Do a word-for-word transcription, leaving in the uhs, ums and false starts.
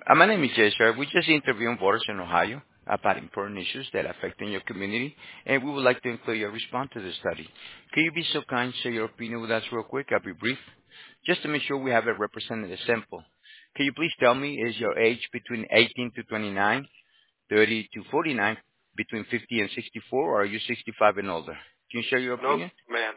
Uh, my name is Jay, sir. We just interviewed voters in Ohio about important issues that affect in your community, and we would like to include your response to the study. Can you be so kind, share your opinion with us real quick? I'll be brief. Just to make sure we have a representative sample. Can you please tell me, is your age between eighteen to twenty-nine, thirty to forty-nine, between fifty and sixty-four, or are you sixty-five and older? Can you share your Nope, opinion? man.